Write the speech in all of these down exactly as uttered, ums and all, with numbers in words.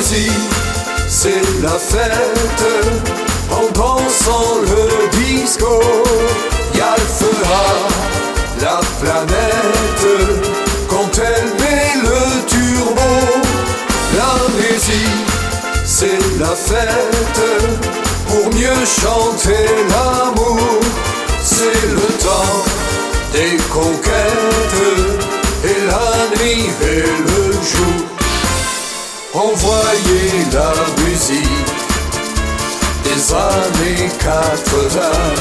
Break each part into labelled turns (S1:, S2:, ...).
S1: musique, c'est la fête. En dansant le disco, y'a le feu à la planète. Quand elle met le turbo, la musique, c'est la fête. Pour mieux chanter l'amour, c'est le temps des conquêtes. Et la nuit et le jour, envoyez la musique des années quatre-vingts,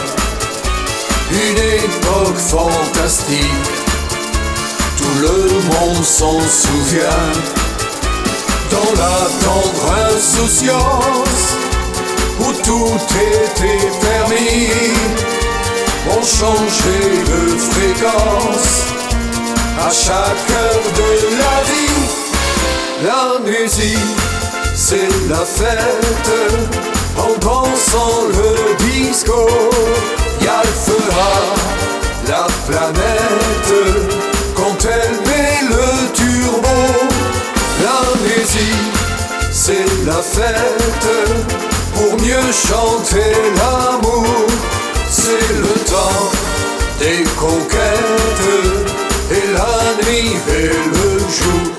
S1: une époque fantastique, tout le monde s'en souvient. Dans la tendre insouciance, où tout était permis, on changeait de fréquence à chaque heure de la vie. La musique, c'est la fête. En dansant le disco, y'a le feu à la planète. Quand elle met le turbo, la musique, c'est la fête. Pour mieux chanter l'amour, c'est le temps des conquêtes. Et la nuit et le jour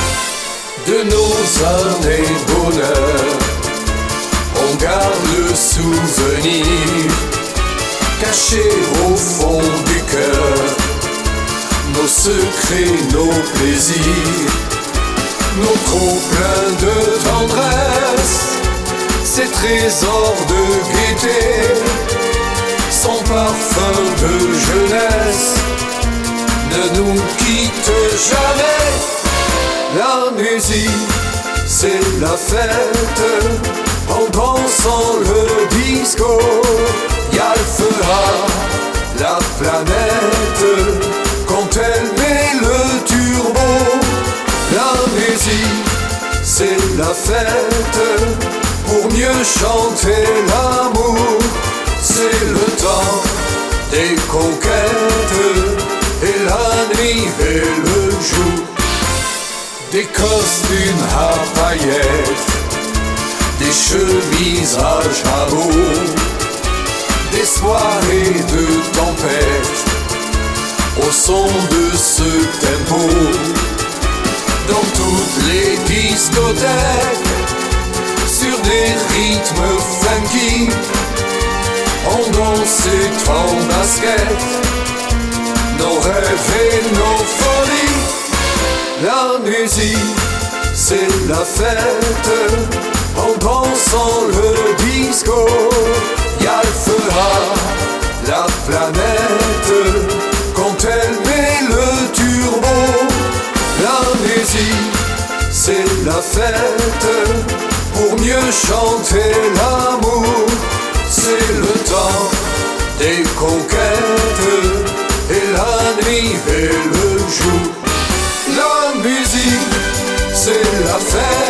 S1: de nos années bonheur, on garde le souvenir caché au fond du cœur. Nos secrets, nos plaisirs, nos trop pleins de tendresse, ces trésors de gaieté, son parfum de jeunesse ne nous quitte jamais. La musique, c'est la fête. En dansant le disco, y'a le feu à la planète. Quand elle met le turbo, la musique, c'est la fête. Pour mieux chanter l'amour, c'est le temps des conquêtes. Et la nuit et le jour, des costumes à paillettes, des chemises à jabot, des soirées de tempête au son de ce tempo. Dans toutes les discothèques, sur des rythmes funky, on dansait en basket, nos rêves et nos folies. La musique, c'est la fête. En dansant le disco, y'a le feu à la planète. Quand elle met le turbo, la musique, c'est la fête. Pour mieux chanter l'amour, c'est le temps des conquêtes. Et la nuit et le jour, la musique, c'est la fête.